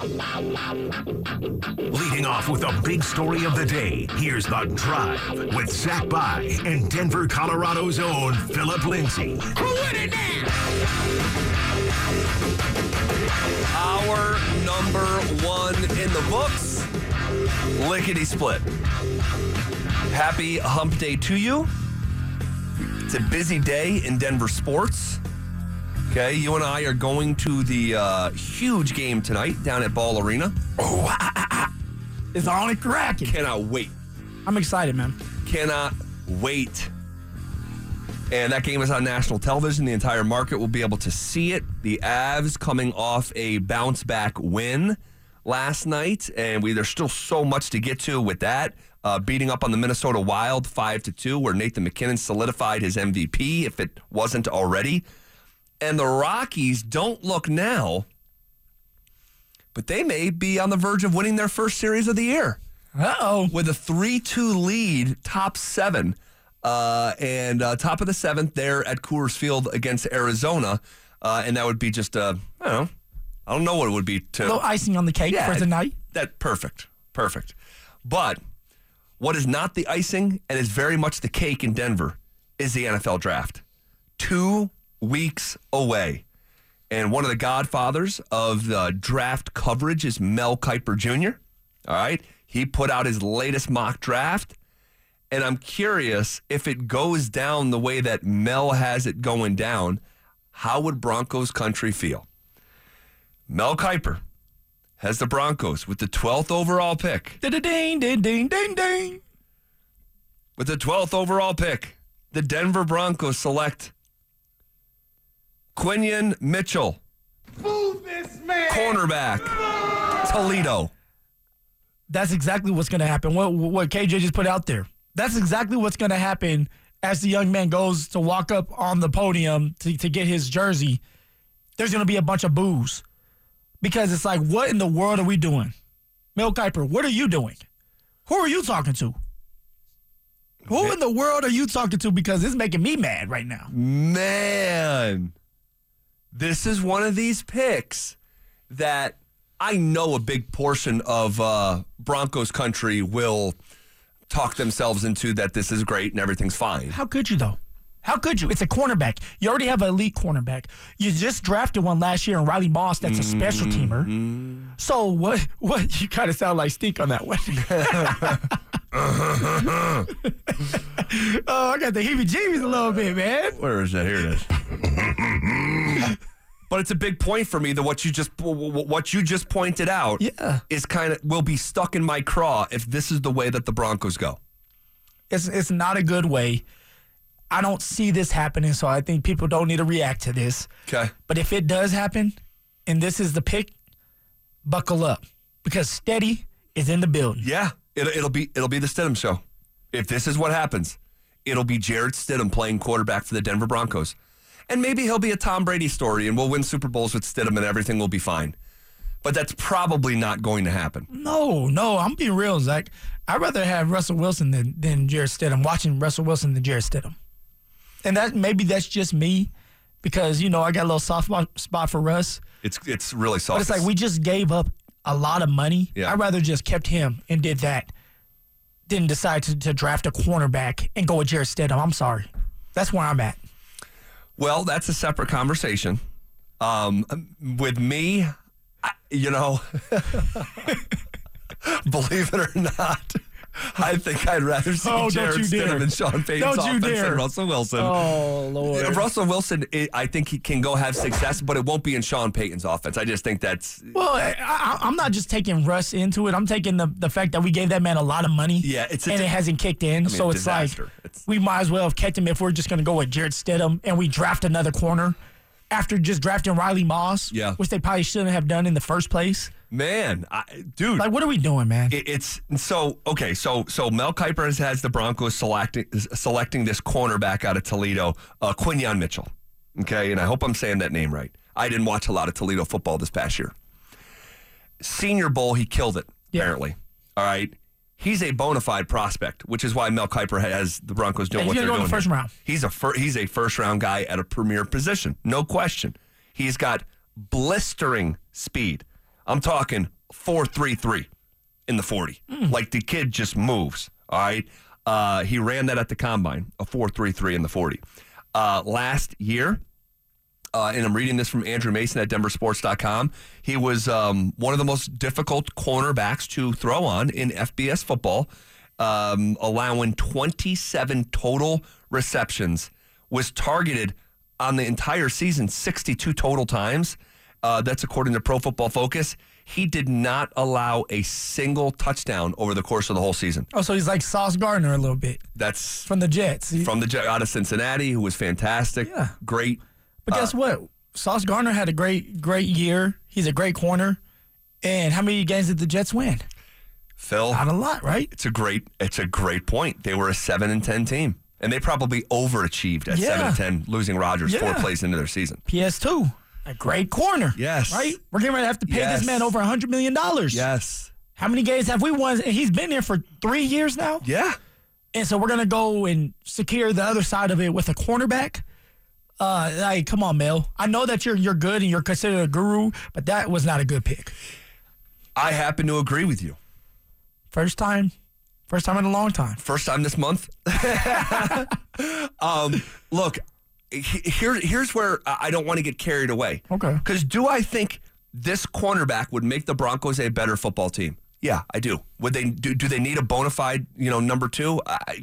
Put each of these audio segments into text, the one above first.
Leading off with the big story of the day, here's The Drive with Zach By and Denver, Colorado's own Philip Lindsay. Our number one in the books, lickety split. Happy hump day to you. It's a busy day in Denver sports. Okay, you and I are going to the huge game tonight down at Ball Arena. It's on and cracking. Cannot wait. I'm excited, man. Cannot wait. And that game is on national television. The entire market will be able to see it. The Avs coming off a bounce-back win last night, and there's still so much to get to with that. Beating up on the Minnesota Wild 5-2, where Nathan MacKinnon solidified his MVP, if it wasn't already. And the Rockies don't look now, but they may be on the verge of winning their first series of the year. Uh-oh. With a 3-2 lead, top seven, and top of the seventh there at Coors Field against Arizona. And that would be just, I don't know what it would be. A little icing on the cake for the night. Perfect. But what is not the icing and is very much the cake in Denver is the NFL draft. 2 weeks away. And one of the godfathers of the draft coverage is Mel Kiper Jr. All right. He put out his latest mock draft. And I'm curious, if it goes down the way that Mel has it going down, how would Broncos country feel? Mel Kiper has the Broncos with the 12th overall pick. Ding, ding, ding, ding, ding. With the 12th overall pick, the Denver Broncos select Quinyon Mitchell. Move this man. Cornerback. Toledo. That's exactly what's going to happen. What KJ just put out there. That's exactly what's going to happen as the young man goes to walk up on the podium to get his jersey. There's going to be a bunch of boos. Because it's like, what in the world are we doing? Mel Kiper, what are you doing? Who are you talking to? Who in the world are you talking to? Because it's making me mad right now. Man. This is one of these picks that I know a big portion of Broncos country will talk themselves into that this is great and everything's fine. How could you, though? How could you? It's a cornerback. You already have an elite cornerback. You just drafted one last year in Riley Moss that's a special teamer. So what you kind of sound like Stink on that one. Oh, I got the heebie-jeebies a little bit, man. Where is that? Here it is. But it's a big point for me that what you just pointed out is will be stuck in my craw if this is the way that the Broncos go. It's not a good way. I don't see this happening, so I think people don't need to react to this. Okay. But if it does happen, and this is the pick, buckle up. Because Steady is in the building. Yeah, it'll be the Stidham show. If this is what happens, it'll be Jarrett Stidham playing quarterback for the Denver Broncos. And maybe he'll be a Tom Brady story, and we'll win Super Bowls with Stidham, and everything will be fine. But that's probably not going to happen. No, I'm being real, Zach. I'd rather have Russell Wilson than Jarrett Stidham, watching Russell Wilson than Jarrett Stidham. And maybe that's just me because, I got a little soft spot for Russ. It's really soft. But it's like we just gave up a lot of money. Yeah. I'd rather just kept him and did that than decide to draft a cornerback and go with Jarrett Stidham. I'm sorry. That's where I'm at. Well, that's a separate conversation. With me, believe it or not, I think I'd rather see Jarrett Stidham and Sean Payton's offense than Russell Wilson. Oh, Lord. Russell Wilson, I think he can go have success, but it won't be in Sean Payton's offense. I just think that's... Well, I'm not just taking Russ into it. I'm taking the fact that we gave that man a lot of money, and it hasn't kicked in. So it's disaster. We might as well have kept him if we're just going to go with Jarrett Stidham and we draft another corner after just drafting Riley Moss, which they probably shouldn't have done in the first place. Man, dude. Like, what are we doing, man? It's so, okay, so Mel Kiper has the Broncos selecting this cornerback out of Toledo, Quinyon Mitchell. Okay, and I hope I'm saying that name right. I didn't watch a lot of Toledo football this past year. Senior Bowl, he killed it, apparently. All right. He's a bona fide prospect, which is why Mel Kiper has the Broncos doing what they're doing. He's going in the first round. He's a first-round guy at a premier position, no question. He's got blistering speed. I'm talking 4.33 in the 40. Like the kid just moves. All right. He ran that at the combine, a 4.33 in the 40. Last year, and I'm reading this from Andrew Mason at denversports.com, he was one of the most difficult cornerbacks to throw on in FBS football, allowing 27 total receptions, was targeted on the entire season 62 total times. That's according to Pro Football Focus. He did not allow a single touchdown over the course of the whole season. Oh, so he's like Sauce Gardner a little bit. That's from the Jets. Out of Cincinnati, who was fantastic. Yeah. Great. But guess what? Sauce Gardner had a great year. He's a great corner. And how many games did the Jets win? Phil, Not a lot, right? It's a great point. They were a 7-10 team. And they probably overachieved at 7-10, losing Rodgers 4 plays into their season. PS2. A great corner. Yes. Right? We're getting ready to have to pay this man over $100 million. Yes. How many games have we won? And he's been there for 3 years now. Yeah. And so we're going to go and secure the other side of it with a cornerback. Come on, Mel. I know that you're good and you're considered a guru, but that was not a good pick. I happen to agree with you. First time in a long time. First time this month. Look, here's where I don't want to get carried away. Okay. Because do I think this cornerback would make the Broncos a better football team? Yeah, I do. Would they do they need a bona fide, number 2?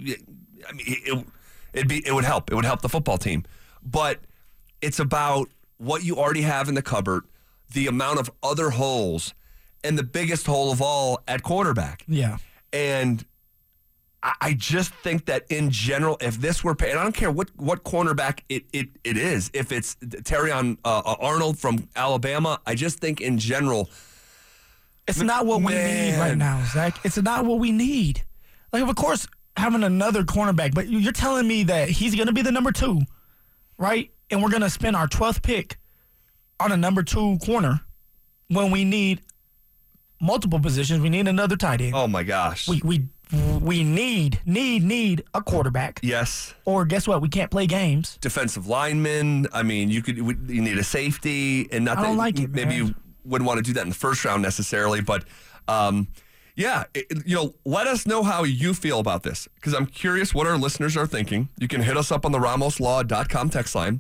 It would help. It would help the football team. But it's about what you already have in the cupboard, the amount of other holes, and the biggest hole of all at quarterback. Yeah. And I just think that in general, if this were, and I don't care what cornerback it is, if it's Terrion Arnold from Alabama, I just think in general, it's not what we need right now, Zach. It's not what we need. Like, of course, having another cornerback, but you're telling me that he's going to be the number 2, right? And we're going to spend our 12th pick on a number 2 corner when we need multiple positions. We need another tight end. Oh my gosh. We need a quarterback. Yes. Or guess what? We can't play games. Defensive lineman. I mean, you need a safety, and not I don't like it, maybe man. you wouldn't want to do that in the first round necessarily, but let us know how you feel about this, because I'm curious what our listeners are thinking. You can hit us up on the RamosLaw.com text line,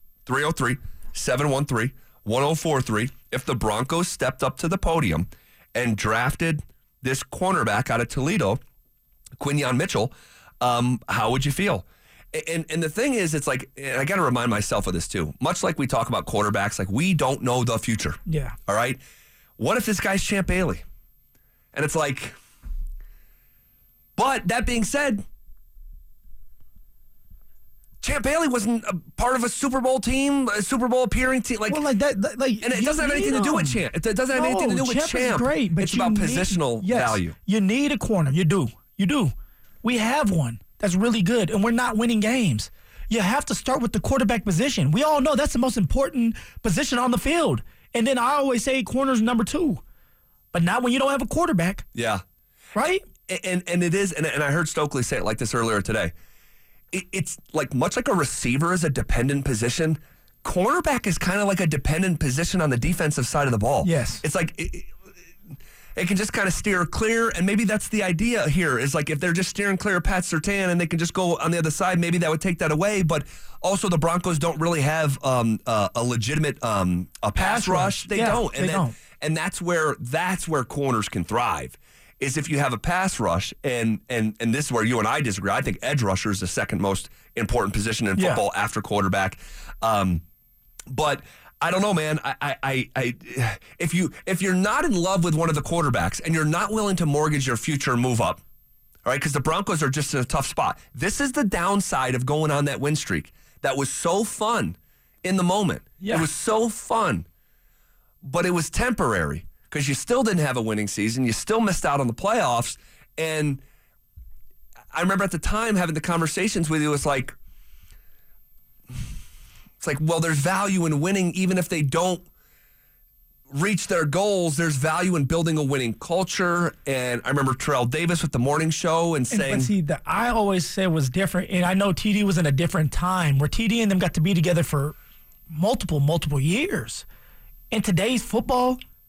303-713-1043. If the Broncos stepped up to the podium and drafted this cornerback out of Toledo, Quinyon Mitchell, how would you feel? And the thing is, it's like, and I got to remind myself of this too, much like we talk about quarterbacks, like we don't know the future. Yeah. All right? What if this guy's Champ Bailey? And it's like, but that being said, Champ Bailey wasn't a part of a Super Bowl team, a Super Bowl appearing team. And it doesn't have anything to do with Champ. It doesn't have anything to do with Champ. Is great, but it's about positional value. You need a corner. You do. We have one that's really good, and we're not winning games. You have to start with the quarterback position. We all know that's the most important position on the field. And then I always say corner's number 2. But not when you don't have a quarterback. Yeah. Right? And it is, and I heard Stokely say it like this earlier today. It's like much like a receiver is a dependent position, cornerback is kind of like a dependent position on the defensive side of the ball. Yes. It's like it can just kind of steer clear, and maybe that's the idea here, is like if they're just steering clear of Pat Surtain and they can just go on the other side, maybe that would take that away. But also the Broncos don't really have a legitimate a pass rush. They don't. And that's where corners can thrive. Is if you have a pass rush, and this is where you and I disagree. I think edge rusher is the second most important position in football after quarterback. But I don't know, man. If you're not in love with one of the quarterbacks and you're not willing to mortgage your future and move up, all right, because the Broncos are just in a tough spot. This is the downside of going on that win streak. That was so fun in the moment. Yeah. It was so fun, but it was temporary. Because you still didn't have a winning season. You still missed out on the playoffs. And I remember at the time having the conversations with you. It's like, well, there's value in winning even if they don't reach their goals. There's value in building a winning culture. And I remember Terrell Davis with the morning show and saying. But see, I always said was different. And I know TD was in a different time where TD and them got to be together for multiple years. In today's football,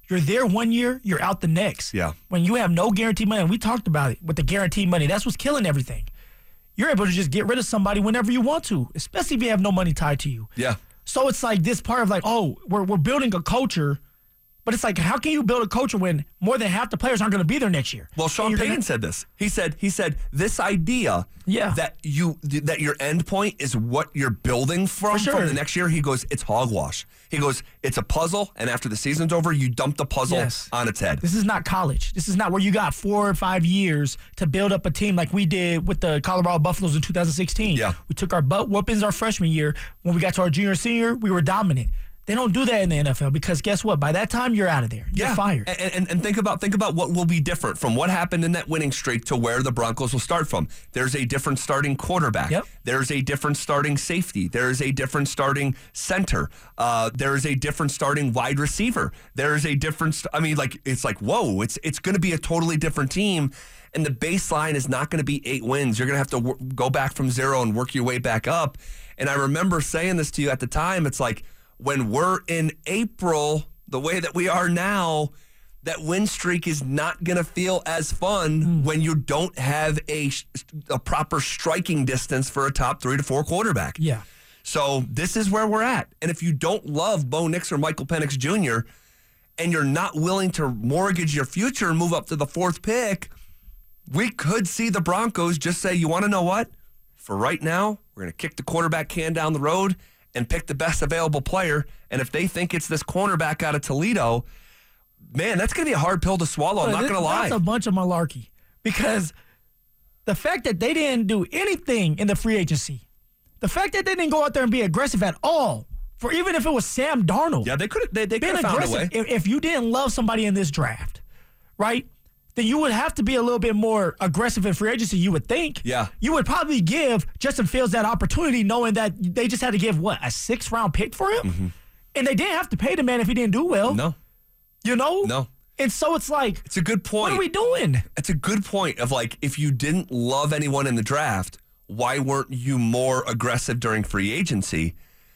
You're there 1 year, you're out the next. Yeah. When you have no guaranteed money, and we talked about it with the guaranteed money, that's what's killing everything. You're able to just get rid of somebody whenever you want to, especially if you have no money tied to you. Yeah. So it's like this part of like, oh, we're building a culture, but it's like, how can you build a culture when more than half the players aren't going to be there next year? Well, Sean Payton said this. He said this idea that your end point is what you're building from the next year. He goes, it's hogwash. He goes, it's a puzzle, and after the season's over, you dump the puzzle on its head. This is not college. This is not where you got 4 or 5 years to build up a team like we did with the Colorado Buffaloes in 2016. Yeah. We took our butt whoopings our freshman year. When we got to our junior and senior, we were dominant. They don't do that in the NFL because guess what? By that time, you're out of there. You're fired. And think about what will be different from what happened in that winning streak to where the Broncos will start from. There's a different starting quarterback. Yep. There's a different starting safety. There's a different starting center. There's a different starting wide receiver. There's a different. It's like whoa! It's going to be a totally different team. And the baseline is not going to be 8 wins. You're going to have to go back from 0 and work your way back up. And I remember saying this to you at the time. It's like, when we're in April, the way that we are now, that win streak is not going to feel as fun when you don't have a proper striking distance for a top 3 to 4 quarterback. Yeah. So this is where we're at. And if you don't love Bo Nix or Michael Penix Jr., and you're not willing to mortgage your future and move up to the 4th pick, we could see the Broncos just say, you want to know what? For right now, we're going to kick the quarterback can down the road and pick the best available player. And if they think it's this cornerback out of Toledo, man, that's going to be a hard pill to swallow. I'm not going to lie. That's a bunch of malarkey because the fact that they didn't do anything in the free agency, the fact that they didn't go out there and be aggressive at all, for even if it was Sam Darnold. Yeah, they could have found a way. If you didn't love somebody in this draft, right, then you would have to be a little bit more aggressive in free agency, you would think. Yeah. You would probably give Justin Fields that opportunity knowing that they just had to give, a 6th-round pick for him? Mm-hmm. And they didn't have to pay the man if he didn't do well. No. You know? No. And so it's like, it's a good point. What are we doing? It's a good point of like, if you didn't love anyone in the draft, why weren't you more aggressive during free agency?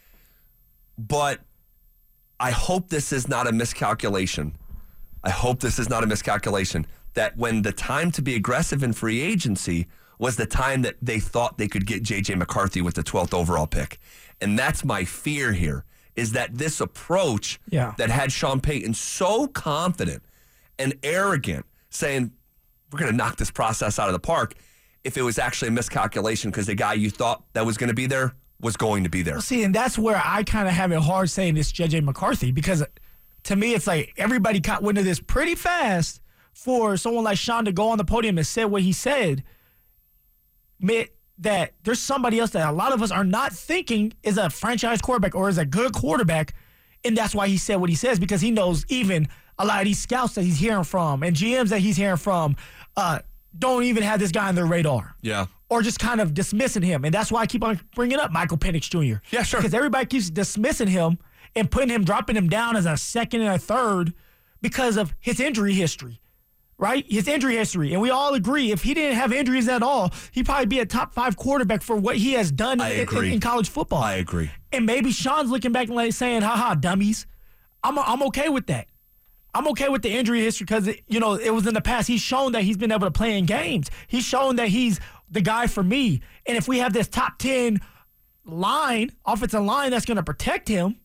But I hope this is not a miscalculation. That when the time to be aggressive in free agency was the time that they thought they could get J.J. McCarthy with the 12th overall pick. And that's my fear here, is that this approach that had Sean Payton so confident and arrogant, saying, we're going to knock this process out of the park, if it was actually a miscalculation because the guy you thought that was going to be there was going to be there. See, and that's where I kind of have it hard saying it's J.J. McCarthy because to me it's like everybody caught wind of this pretty fast for someone like Sean to go on the podium and say what he said, meant that there's somebody else that a lot of us are not thinking is a franchise quarterback or is a good quarterback, and that's why he said what he says, because he knows even a lot of these scouts that he's hearing from and GMs that he's hearing from don't even have this guy on their radar. Yeah. Or just kind of dismissing him. And that's why I keep on bringing up Michael Penix Jr. Yeah, sure. Because everybody keeps dismissing him and dropping him down as a 2nd and a 3rd because of his injury history. Right? His injury history. And we all agree if he didn't have injuries at all, he'd probably be a top 5 quarterback for what he has done in college football. I agree. And maybe Sean's looking back and saying, haha, dummies. I'm okay with that. I'm okay with the injury history because, it was in the past. He's shown that he's been able to play in games. He's shown that he's the guy for me. And if we have this top 10 offensive line that's going to protect him,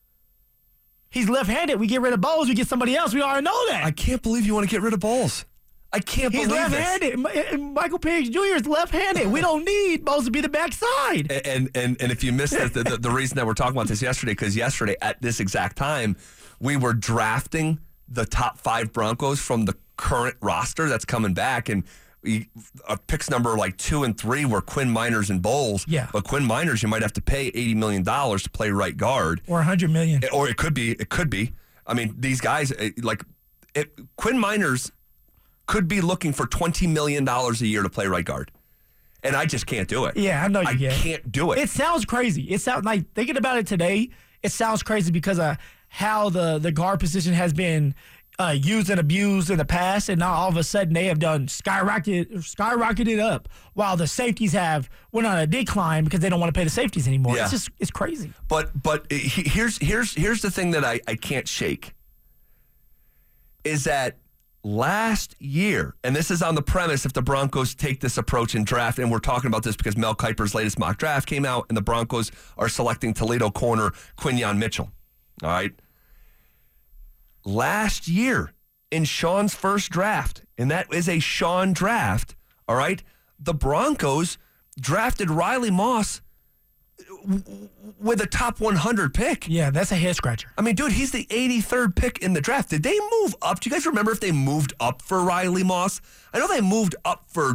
he's left-handed. We get rid of Bowles. We get somebody else. We already know that. I can't believe you want to get rid of Bowles. I can't believe this. He's left-handed. Michael Penix Jr. is left-handed. We don't need Bowles to be the backside. And if you missed it, the reason that we're talking about this yesterday, because yesterday at this exact time, we were drafting the top 5 Broncos from the current roster that's coming back, and picks number 2 and 3 were Quinn Miners and Bowles. Yeah. But Quinn Miners, you might have to pay $80 million to play right guard. Or $100 million. Or it could be. I mean, these guys, Quinn Miners could be looking for $20 million a year to play right guard. And I just can't do it. Yeah, I know you can. I can't do it. It sounds crazy. It sounds like, thinking about it today, it sounds crazy because of how the guard position has been used and abused in the past, and now all of a sudden they have done skyrocketed up, while the safeties have went on a decline because they don't want to pay the safeties anymore. Yeah. It's crazy. But here's the thing that I can't shake. is that last year, and this is on the premise if the Broncos take this approach in draft, and we're talking about this because Mel Kiper's latest mock draft came out, and the Broncos are selecting Toledo corner Quinyon Mitchell. All right. Last year in Sean's first draft, and that is a Sean draft, all right, the Broncos drafted Riley Moss with a top 100 pick. Yeah, that's a head scratcher. I mean, dude, he's the 83rd pick in the draft. Did they move up? Do you guys remember if they moved up for Riley Moss? I know they moved up for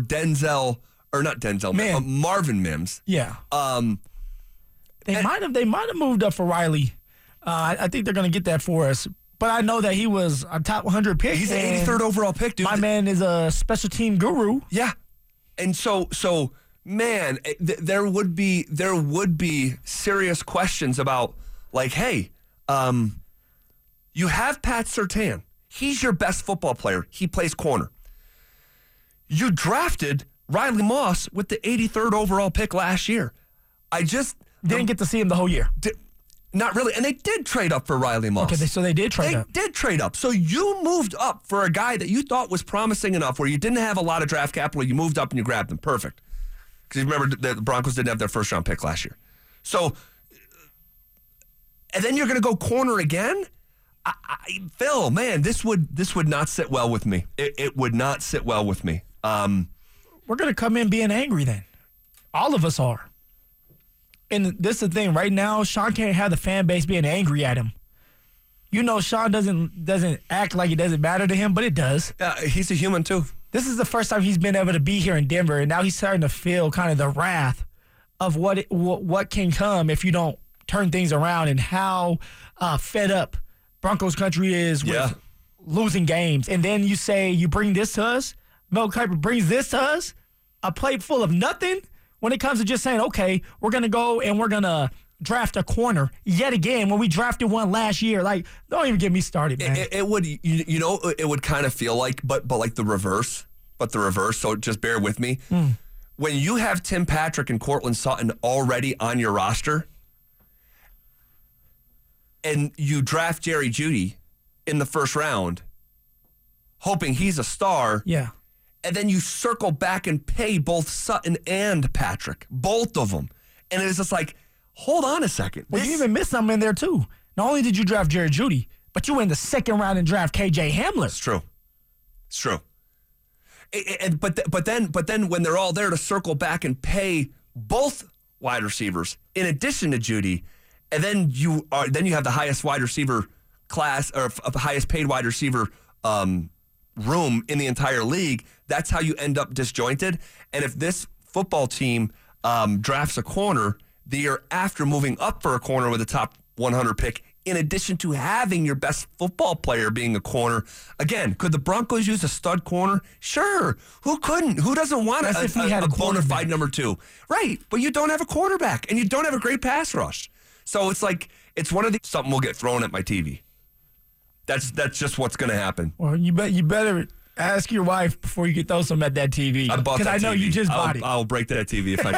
Marvin Mims. Yeah. They might have moved up for Riley. I think they're going to get that for us. But I know that he was a top 100 pick. He's the 83rd overall pick, dude. My man is a special team guru. Yeah. And so man, there would be serious questions about, like, hey, you have Pat Surtain. He's your best football player. He plays corner. You drafted Riley Moss with the 83rd overall pick last year. I just didn't get to see him the whole year. Not really. And they did trade up for Riley Moss. Okay, so they did trade up. They did trade up. So you moved up for a guy that you thought was promising enough where you didn't have a lot of draft capital. You moved up and you grabbed him. Perfect. Because you remember the Broncos didn't have their first round pick last year. So, and then you're going to go corner again? Phil, man, this would not sit well with me. It would not sit well with me. We're going to come in being angry then. All of us are. And this is the thing. Right now, Sean can't have the fan base being angry at him. You know, Sean doesn't act like it doesn't matter to him, but it does. He's a human too. This is the first time he's been able to be here in Denver, and now he's starting to feel kind of the wrath of what can come if you don't turn things around, and how fed up Broncos country is with losing games. And then you say you bring this to us. Mel Kiper brings this to us, a plate full of nothing. When it comes to just saying, okay, we're going to go and we're going to draft a corner yet again when we drafted one last year. Like, don't even get me started, man. It would, it would kind of feel like, but like the reverse. So just bear with me. When you have Tim Patrick and Cortland Sutton already on your roster, and you draft Jerry Jeudy in the first round, hoping he's a star. Yeah. And then you circle back and pay both Sutton and Patrick, both of them. And it's just like, hold on a second. Well, you even missed something in there, too. Not only did you draft Jerry Jeudy, but you went in the second round and draft KJ Hamler. It's true. But then when they're all there to circle back and pay both wide receivers in addition to Jeudy, and then you have the highest wide receiver class, or the highest paid wide receiver room in the entire league, that's how you end up disjointed. And if this football team drafts a corner the year after moving up for a corner with a top 100 pick, in addition to having your best football player being a corner, again, could the Broncos use a stud corner? Sure. Who couldn't? Who doesn't want a bona fide number two? Right. But you don't have a quarterback, and you don't have a great pass rush. So it's like, it's one of these, something will get thrown at my TV. That's just what's going to happen. Well, you better ask your wife before you can throw some at that TV. Because I know TV. you just bought it. I'll break that TV if I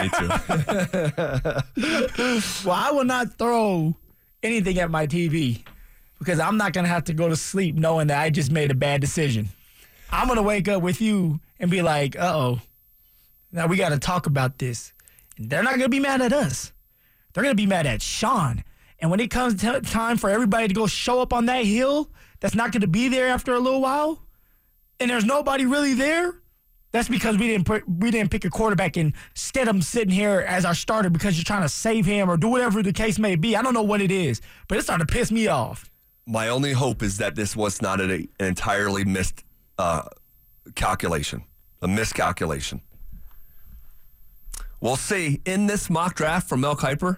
need to. Well, I will not throw anything at my TV because I'm not going to have to go to sleep knowing that I just made a bad decision. I'm going to wake up with you and be like, uh-oh, now we got to talk about this. And they're not going to be mad at us. They're going to be mad at Sean. And when it comes time for everybody to go show up on that hill that's not going to be there after a little while, and there's nobody really there, that's because we didn't pick a quarterback and instead of him sitting here as our starter because you're trying to save him or do whatever the case may be. I don't know what it is, but it's starting to piss me off. My only hope is that this was not an entirely missed calculation, a miscalculation. We'll see. In this mock draft from Mel Kiper,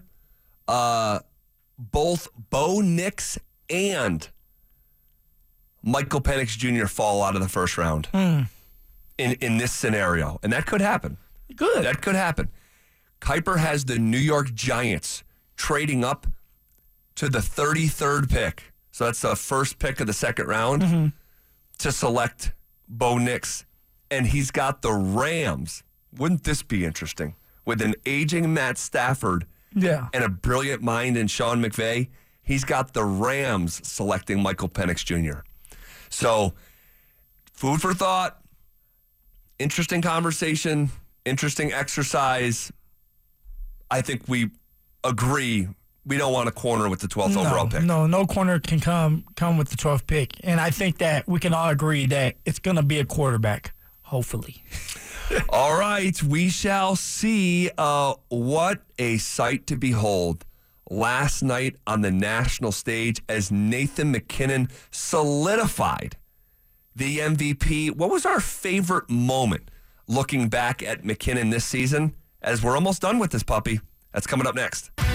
both Bo Nix and Michael Penix Jr. fall out of the first round in this scenario. And that could happen. Good. That could happen. Kiper has the New York Giants trading up to the 33rd pick. So that's the first pick of the second round to select Bo Nix. And he's got the Rams. Wouldn't this be interesting? With an aging Matt Stafford and a brilliant mind in Sean McVay, he's got the Rams selecting Michael Penix Jr. So Food for thought. Interesting conversation. Interesting exercise. I think we agree we don't want a corner with the 12th overall pick. No corner can come with the 12th pick. And I think that we can all agree that it's going to be a quarterback, hopefully. All right, we shall see. What a sight to behold last night on the national stage as Nathan MacKinnon solidified the MVP. What was our favorite moment looking back at MacKinnon this season? As we're almost done with this puppy. That's coming up next. All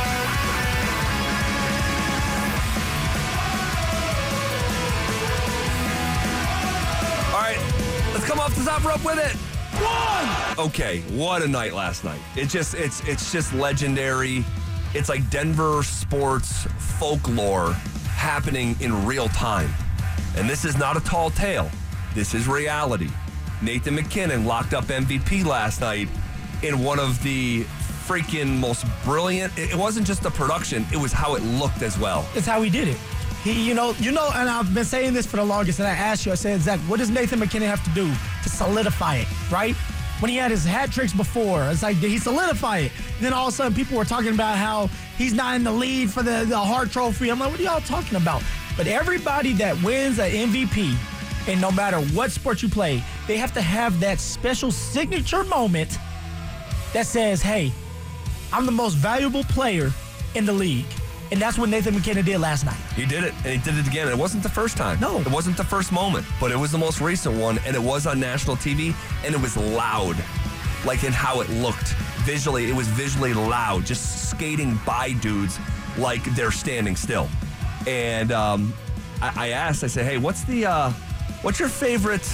right, let's come off the top rope with it. One! Okay, what a night last night. It's just legendary. It's like Denver sports folklore happening in real time. And this is not a tall tale. This is reality. Nathan MacKinnon locked up MVP last night in one of the freaking most brilliant. It wasn't just the production, it was how it looked as well. It's how he did it. He, and I've been saying this for the longest, and I asked you, I said, Zach, what does Nathan MacKinnon have to do to solidify it, right? When he had his hat tricks before, it's like, did he solidify it? And then all of a sudden, people were talking about how he's not in the lead for the Hart Trophy. I'm like, what are y'all talking about? But everybody that wins an MVP, and no matter what sport you play, they have to have that special signature moment that says, hey, I'm the most valuable player in the league. And that's what Nathan MacKinnon did last night. He did it, and he did it again. It wasn't the first time. No. It wasn't the first moment, but it was the most recent one, and it was on national TV, and it was loud, like in how it looked. Visually, it was visually loud, just skating by dudes like they're standing still. And I asked, I said, hey, what's your favorite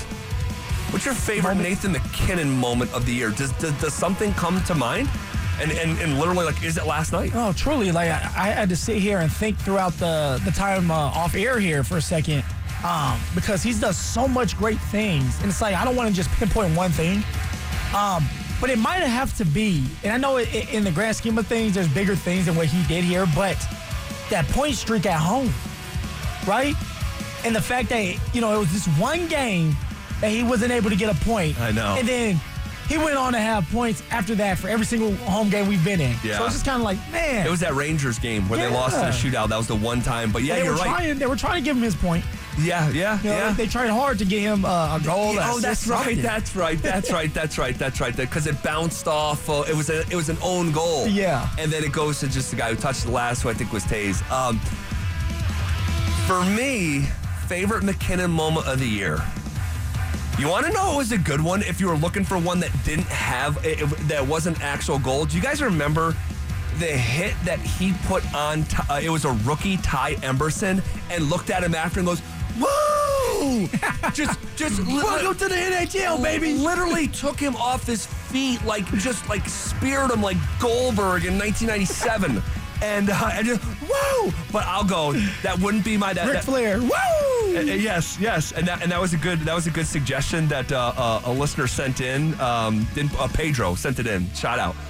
moment? Nathan MacKinnon moment of the year? Does something come to mind? And literally, like, is it last night? Oh, truly. Like, I had to sit here and think throughout the time off air here for a second because he's done so much great things. And it's like, I don't want to just pinpoint one thing. But it might have to be, and I know in the grand scheme of things, there's bigger things than what he did here, but that point streak at home, right? And the fact that, it was this one game that he wasn't able to get a point. I know. And then he went on to have points after that for every single home game we've been in. Yeah. So it's just kind of like, man. It was that Rangers game where they lost in a shootout. That was the one time. But yeah, you're right. They were trying to give him his point. Yeah. They tried hard to get him a goal. That's right. Because it bounced off. It was an own goal. Yeah. And then it goes to just the guy who touched the last, who I think was Taze. For me, favorite MacKinnon moment of the year. You want to know it was a good one if you were looking for one that didn't have, that wasn't actual goal? Do you guys remember the hit that he put on, it was a rookie, Ty Emberson, and looked at him after and goes, woo! just Welcome to the NHL, baby. Literally took him off his feet, just speared him like Goldberg in 1997. And just, woo! But I'll go. That wouldn't be my Ric Flair. Woo! Yes, and that was a good suggestion that a listener sent in. Pedro sent it in. Shout out.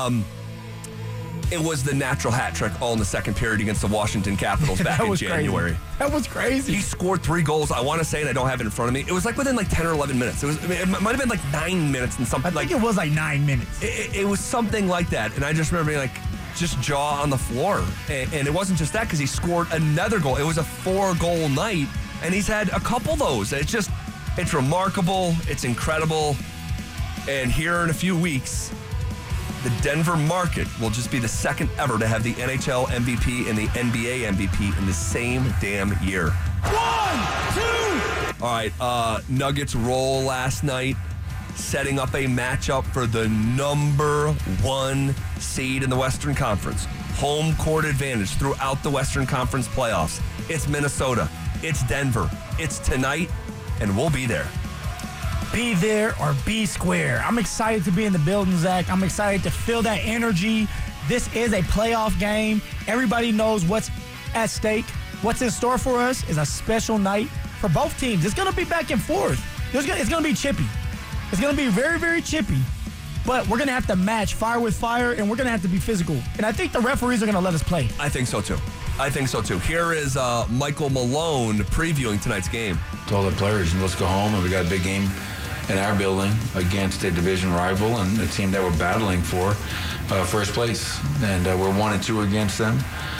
It was the natural hat trick all in the second period against the Washington Capitals back in January. Crazy. That was crazy. He scored 3 goals. I want to say, and I don't have it in front of me. It was within 10 or 11 minutes. It might have been 9 minutes and something. I think it was 9 minutes. It was something like that, and I just remember being just jaw on the floor. And it wasn't just that, because he scored another goal. It was a 4-goal night, and he's had a couple of those. It's remarkable. It's incredible. And here in a few weeks, the Denver Market will just be the second ever to have the NHL MVP and the NBA MVP in the same damn year. 1, 2. All right, Nuggets roll last night, setting up a matchup for the number 1 seed in the Western Conference. Home court advantage throughout the Western Conference playoffs. It's Minnesota. It's Denver. It's tonight, and we'll be there. Be there or be square. I'm excited to be in the building, Zach. I'm excited to feel that energy. This is a playoff game. Everybody knows what's at stake. What's in store for us is a special night for both teams. It's going to be back and forth. It's going to be chippy. It's going to be very, very chippy. But we're going to have to match fire with fire, and we're going to have to be physical. And I think the referees are going to let us play. I think so, too. I think so, too. Here is Michael Malone previewing tonight's game. Told the players, let's go home, and we got a big game in our building against a division rival and a team that we're battling for first place. And we're 1-2 against them.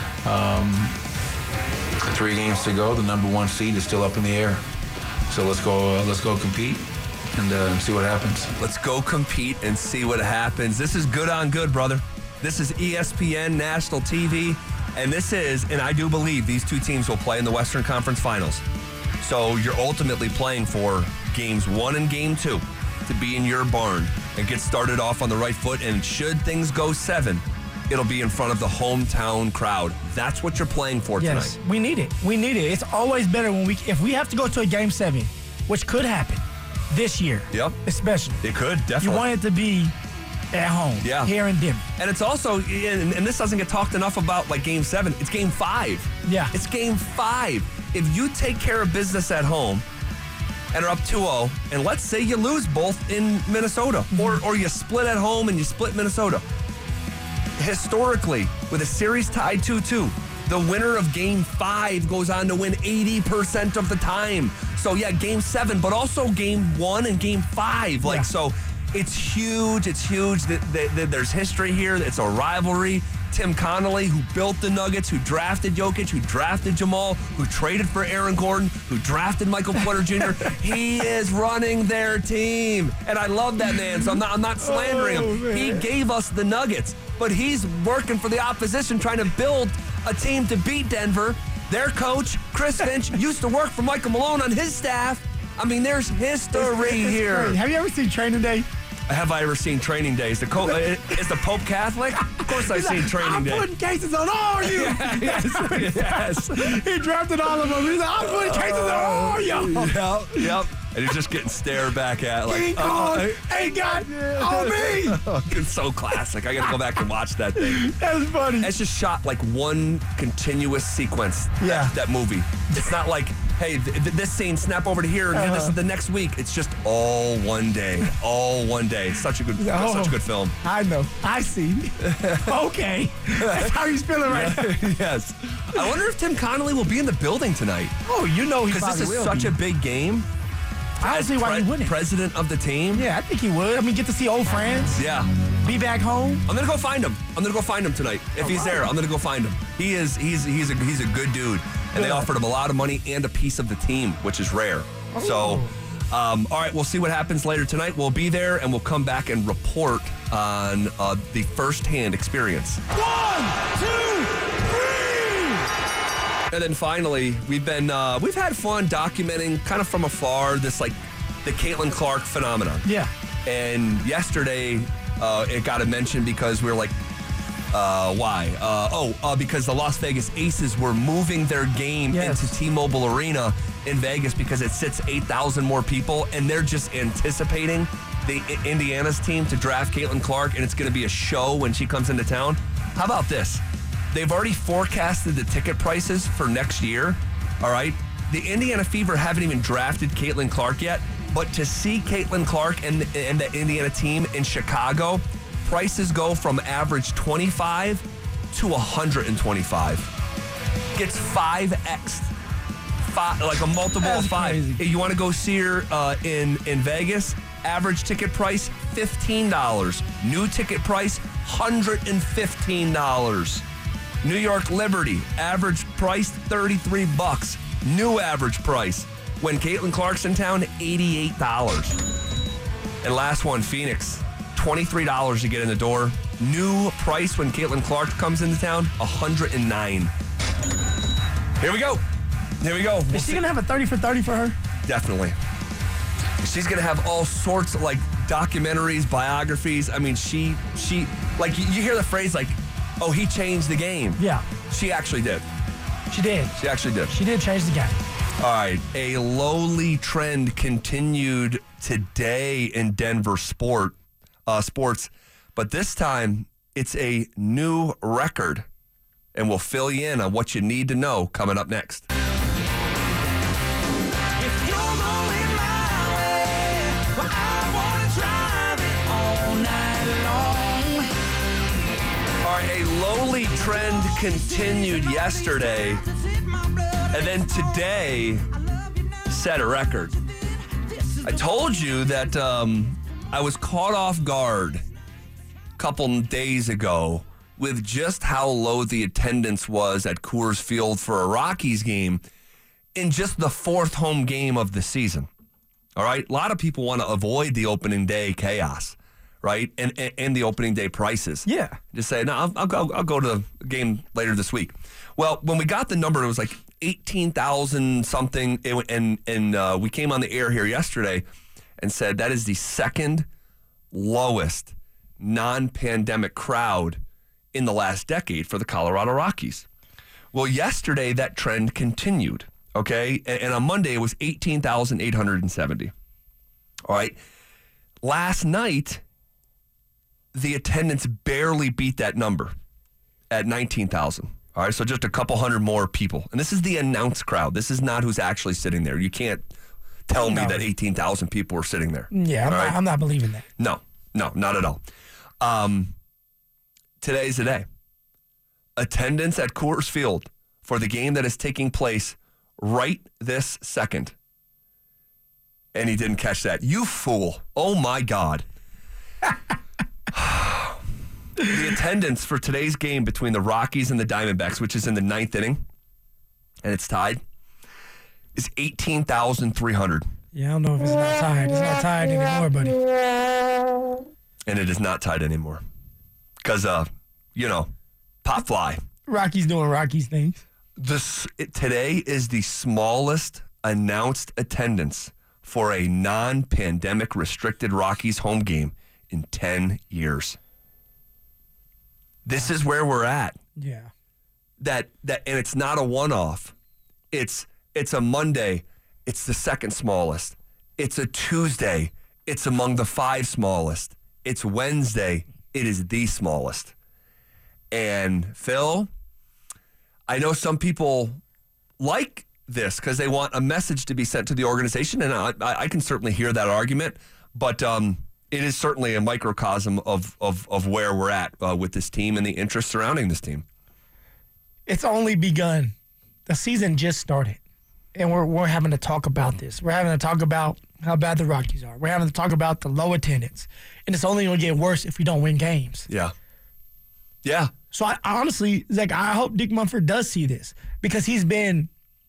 3 games to go. The number 1 seed is still up in the air. So let's go compete and see what happens. Let's go compete and see what happens. This is Good on Good, brother. This is ESPN National TV. And this is, and I do believe these 2 teams will play in the Western Conference Finals. So you're ultimately playing for games 1 and game 2 to be in your barn and get started off on the right foot. And should things go 7, it'll be in front of the hometown crowd. That's what you're playing for yes, tonight. We need it. We need it. It's always better if we have to go to a game 7, which could happen this year. Yep. Especially. It could, definitely. You want it to be at home, here in Denver. And it's also, and this doesn't get talked enough about like game 7, it's game 5. Yeah. It's game 5. If you take care of business at home and are up 2-0, and let's say you lose both in Minnesota, or you split at home and you split Minnesota. Historically, with a series tied 2-2, the winner of game 5 goes on to win 80% of the time. So yeah, game 7, but also game 1 and game 5. Like, so it's huge. It's huge that there's history here. It's a rivalry. Tim Connolly, who built the Nuggets, who drafted Jokic, who drafted Jamal, who traded for Aaron Gordon, who drafted Michael Porter Jr. He is running their team. And I love that man, so I'm not slandering him. Man. He gave us the Nuggets, but he's working for the opposition, trying to build a team to beat Denver. Their coach, Chris Finch, used to work for Michael Malone on his staff. I mean, there's history here. Great. Have you ever seen Training Day? Have I ever seen Training Day? Is the Pope Catholic? Of course I've seen Training Day. I'm putting cases on all you. Yes. He drafted all of them. He's like, I'm putting cases on all y'all. Yep. And he's just getting stared back at like, King Kong ain't got on me. It's so classic. I got to go back and watch that thing. That's funny. It's just shot like one continuous sequence. Yeah. That movie. It's not like, hey, this scene, snap over to here, and here, this is the next week. It's just all one day. All one day. It's such a good film. I know. I see. Okay. That's how he's feeling right now. Yes. I wonder if Tim Connolly will be in the building tonight. Oh, you know he Because this probably is will such be. a big game. I don't see why he wouldn't. President of the team. Yeah, I think he would. I mean, get to see old friends. Yeah. Be back home. I'm gonna go find him. Tonight. If he's there, I'm gonna go find him. He's a good dude, and they offered him a lot of money and a piece of the team, which is rare. So, all right, we'll see what happens later tonight. We'll be there, and we'll come back and report on the firsthand experience. 1, 2, 3. And then finally, we've had fun documenting kind of from afar this like the Caitlin Clark phenomenon. Yeah. And yesterday, it got a mention because we were like, why? Because the Las Vegas Aces were moving their game into T-Mobile Arena in Vegas because it sits 8,000 more people, and they're just anticipating the Indiana's team to draft Caitlin Clark, and it's going to be a show when she comes into town. How about this? They've already forecasted the ticket prices for next year, all right? The Indiana Fever haven't even drafted Caitlin Clark yet, but to see Caitlin Clark and the Indiana team in Chicago, prices go from average 25 to 125. Gets 5x, like a multiple of 5. Crazy. If you want to go see her in Vegas, average ticket price $15. New ticket price $115. New York Liberty, average price $33. New average price when Caitlin Clark's in town, $88. And last one, Phoenix, $23 to get in the door. New price when Caitlin Clark comes into town, $109. Here we go. Is she going to have a 30 for 30 for her? Definitely. She's going to have all sorts of like documentaries, biographies. I mean, she like you hear the phrase like, oh, he changed the game. Yeah. She actually did. She did. She actually did. She did change the game. All right. A lowly trend continued today in Denver sports, but this time it's a new record, and we'll fill you in on what you need to know coming up next. A lowly trend continued yesterday, and then today set a record. I told you that I was caught off guard a couple days ago with just how low the attendance was at Coors Field for a Rockies game in just the fourth home game of the season. All right? A lot of people want to avoid the opening day chaos, right? And the opening day prices. Yeah. Just say, no, I'll go to the game later this week. Well, when we got the number, it was like 18,000 something, and we came on the air here yesterday and said that is the second lowest non-pandemic crowd in the last decade for the Colorado Rockies. Well, yesterday that trend continued, okay? And on Monday it was 18,870. All right. Last night, the attendance barely beat that number at 19,000. All right, so just a couple hundred more people. And this is the announced crowd. This is not who's actually sitting there. You can't tell me that 18,000 people were sitting there. Yeah, I'm not believing that. No, not at all. Today's the day. Attendance at Coors Field for the game that is taking place right this second. And he didn't catch that. You fool. Oh, my God. The attendance for today's game between the Rockies and the Diamondbacks, which is in the ninth inning, and it's tied, is 18,300. Yeah, I don't know if it's not tied. It's not tied anymore, buddy. And it is not tied anymore. Because, pop fly. Rockies doing Rockies things. Today is the smallest announced attendance for a non-pandemic restricted Rockies home game in 10 years. This is where we're at. Yeah. And it's not a one-off. It's a Monday. It's the second smallest. It's a Tuesday. It's among the 5 smallest. It's Wednesday. It is the smallest. And Phil, I know some people like this because they want a message to be sent to the organization, and I can certainly hear that argument, but it is certainly a microcosm of where we're at with this team and the interest surrounding this team. It's only begun. The season just started, and we're having to talk about this. We're having to talk about how bad the Rockies are. We're having to talk about the low attendance, and it's only going to get worse if we don't win games. Yeah. So I honestly, Zach, I hope Dick Mumford does see this because he's been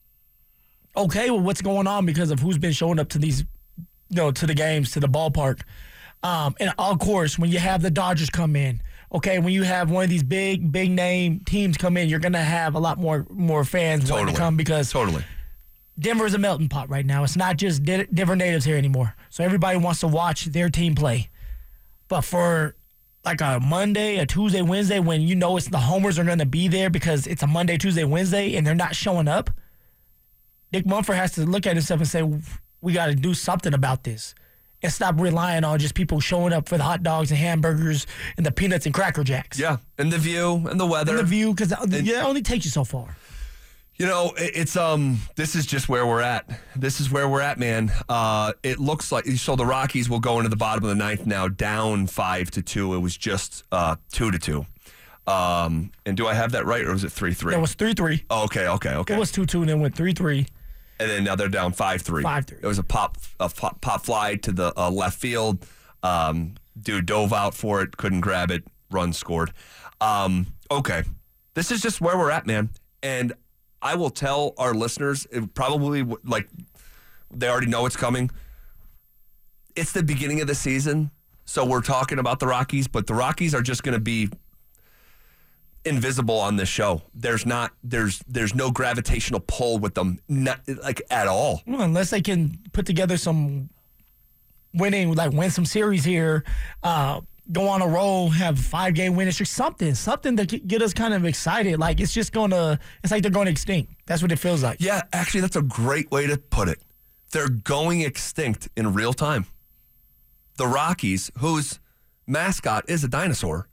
okay with what's going on because of who's been showing up to these, to the games, to the ballpark. And of course, when you have the Dodgers come in, okay, when you have one of these big name teams come in, you're going to have a lot more fans wanting to come because Denver's a melting pot right now. It's not just Denver natives here anymore. So everybody wants to watch their team play. But for like a Monday, a Tuesday, Wednesday, when it's the homers are going to be there because it's a Monday, Tuesday, Wednesday, and they're not showing up, Dick Mumford has to look at himself and say, we got to do something about this. And stop relying on just people showing up for the hot dogs and hamburgers and the peanuts and Cracker Jacks. Yeah, and the view and the weather. And the view, because it only takes you so far. It's this is just where we're at. This is where we're at, man. It looks like the Rockies will go into the bottom of the ninth now, down 5-2. It was just 2-2. And do I have that right, or was it 3-3? It was 3-3. Oh, okay. It was 2-2, and then went 3-3. And then now they're down 5-3. 5-3. It was a pop fly to the left field. Dude dove out for it, couldn't grab it, run scored. Okay. This is just where we're at, man. And I will tell our listeners, probably like they already know it's coming. It's the beginning of the season, so we're talking about the Rockies, but the Rockies are just going to be invisible on this show. There's no gravitational pull with them, not like at all. Well, unless they can put together some win some series here, go on a roll, have 5-game winning streak, something to get us kind of excited. Like it's like they're going extinct. That's what it feels like. Yeah, actually, that's a great way to put it. They're going extinct in real time. The Rockies, whose mascot is a dinosaur,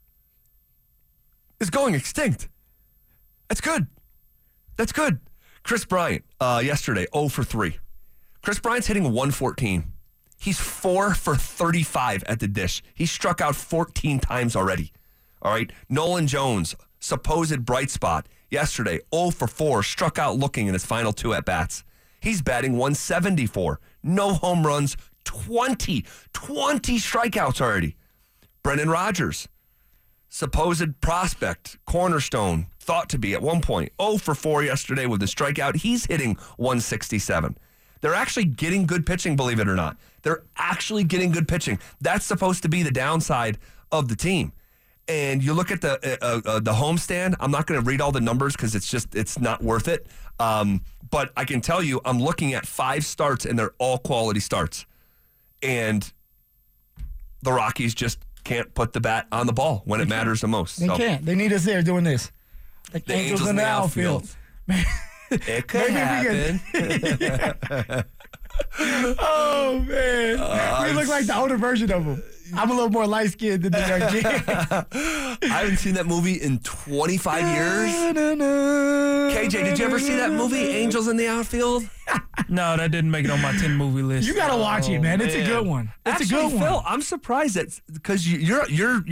is going extinct. That's good. Chris Bryant, yesterday, 0 for 3. Chris Bryant's hitting 114. He's 4 for 35 at the dish. He struck out 14 times already. All right. Nolan Jones, supposed bright spot, yesterday, 0 for 4, struck out looking in his final 2 at-bats. He's batting 174. No home runs, 20 strikeouts already. Brendan Rodgers, supposed prospect, cornerstone, thought to be at one point, 0 for 4 yesterday with the strikeout. He's hitting 167. They're actually getting good pitching, believe it or not. They're actually getting good pitching. That's supposed to be the downside of the team. And you look at the homestand. I'm not going to read all the numbers because it's not worth it. But I can tell you, I'm looking at 5 starts, and they're all quality starts. And the Rockies just can't put the bat on the ball when it matters the most. They can't. They need us there doing this. The Angels in the outfield. It could happen. Oh, man. We look like the older version of them. I'm a little more light-skinned than the young kid. I haven't seen that movie in 25 years. KJ, did you ever see that movie, Angels in the Outfield? No, that didn't make it on my 10 movie list. You got to watch it, man. It's a good one. It's Actually, a good one. Phil, I'm surprised that because you're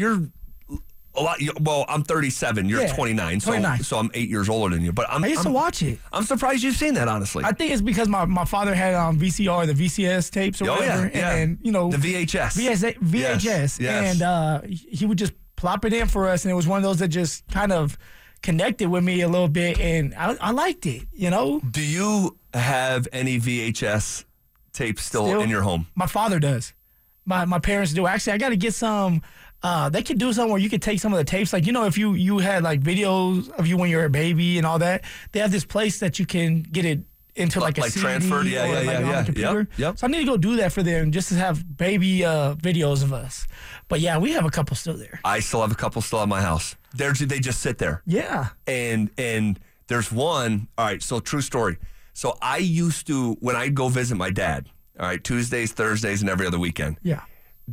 a lot. Well, I'm 37. You're 29. So I'm 8 years older than you. But I used to watch it. I'm surprised you've seen that, honestly. I think it's because my father had VCR, the VCS tapes or whatever. Yeah. And, you know. The VHS. VHS. Yes. And he would just plop it in for us. And it was one of those that just kind of connected with me a little bit. And I liked it, you know. Do you have any VHS tapes still in your home? My father does. My parents do. Actually, I got to get some. They could do something where you could take some of the tapes. Like, you know, if you had like videos of you when you were a baby and all that, they have this place that you can get it into like a CD transferred. or on a computer. Yep. So I need to go do that for them just to have baby videos of us. But yeah, we have a couple still there. I still have a couple still at my house. They just sit there. Yeah. And there's one. All right. So true story. So I used to, when I'd go visit my dad, all right, Tuesdays, Thursdays, and every other weekend. Yeah.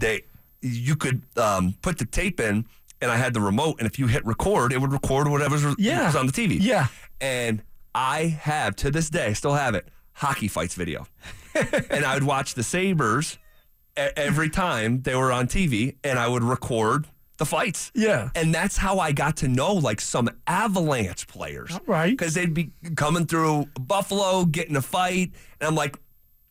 You could put the tape in, and I had the remote, and if you hit record, it would record whatever was on the TV. Yeah. And I have, to this day, still have it, hockey fights video. And I would watch the Sabres every time they were on TV, and I would record the fights. Yeah. And that's how I got to know, like, some Avalanche players. All right. Because they'd be coming through Buffalo, getting a fight, and I'm like,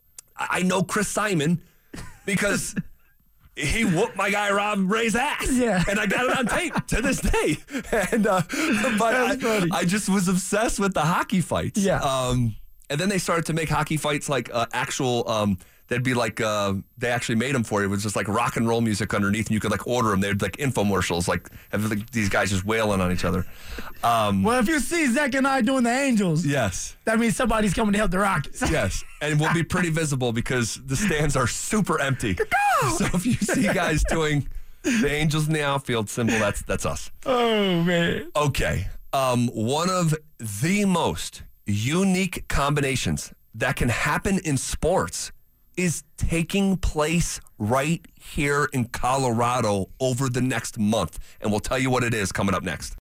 I know Chris Simon because he whooped my guy Rob Ray's ass. Yeah. And I got it on tape to this day. And but I just was obsessed with the hockey fights. Yeah. And then they started to make hockey fights like actual they'd be like they actually made them for you. It was just like rock and roll music underneath, and you could like order them. They'd like infomercials, like have like, these guys just wailing on each other. Well, if you see Zach and I doing the Angels, Yes. that means somebody's coming to help the Rockets. Yes, and we'll be pretty visible because the stands are super empty. So if you see guys doing the Angels in the outfield symbol, that's us. Oh, man. Okay, one of the most unique combinations that can happen in sports is taking place right here in Colorado over the next month, and we'll tell you what it is coming up next.